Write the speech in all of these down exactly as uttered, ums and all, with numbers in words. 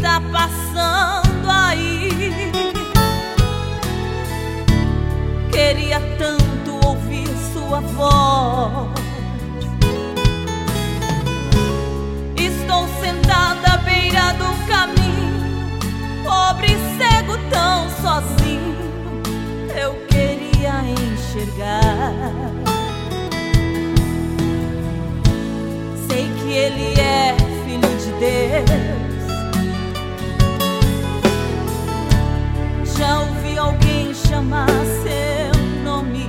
está passando aí. Queria tanto ouvir sua voz. Estou sentada à beira do caminho, pobre e cego, tão sozinho. Eu queria enxergar. Sei que Ele é Filho de Deus. Já ouvi alguém chamar seu nome,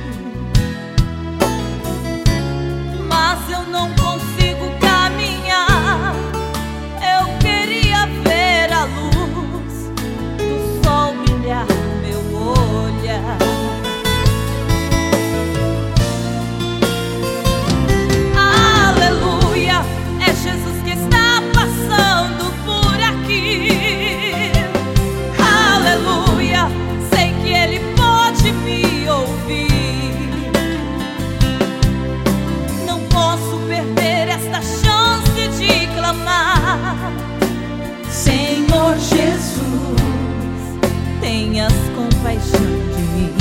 mas eu não consigo caminhar. Eu queria ver a luz do sol brilhar no meu olhar. Aleluia, é Jesus que está passando por aqui. Aleluia, sei que Ele pode me ouvir. Não posso perder esta chance de clamar. Senhor Jesus, tenhas compaixão de mim.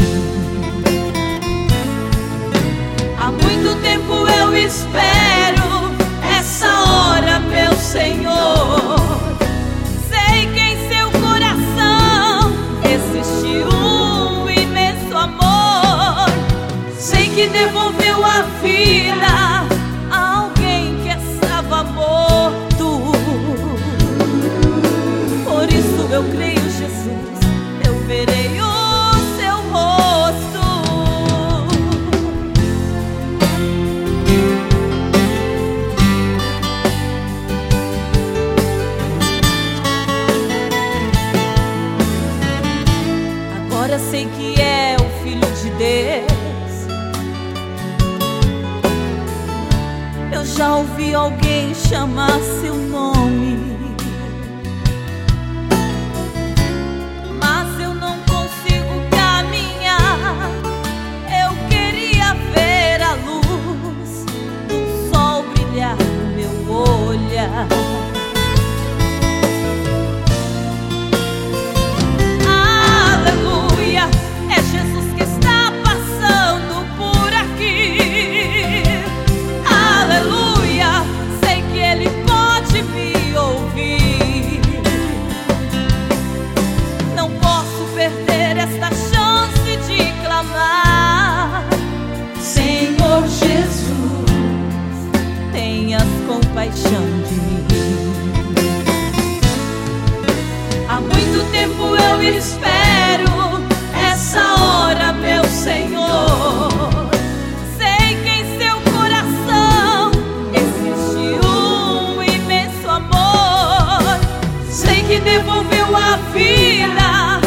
Há muito tempo eu espero essa hora, meu Senhor. Sei que em seu coração existe um imenso amor. Sei que devolveu a vida a alguém que estava morto. Por isso eu creio, Jesus, eu verei o seu rosto. Agora sei que é o Filho de Deus. Eu já ouvi alguém chamar seu nome, mas eu não consigo caminhar. Eu queria ver a luz do sol brilhar no meu olhar. Aleluia, é Jesus que está passando por aqui. Aleluia, sei que Ele pode me ouvir. Não posso perder esta chance de clamar. Senhor Jesus, tenhas compaixão de mim. Há muito tempo eu espero essa hora, meu Senhor. Sei que em seu coração existe um imenso amor. Sei que devolveu a vida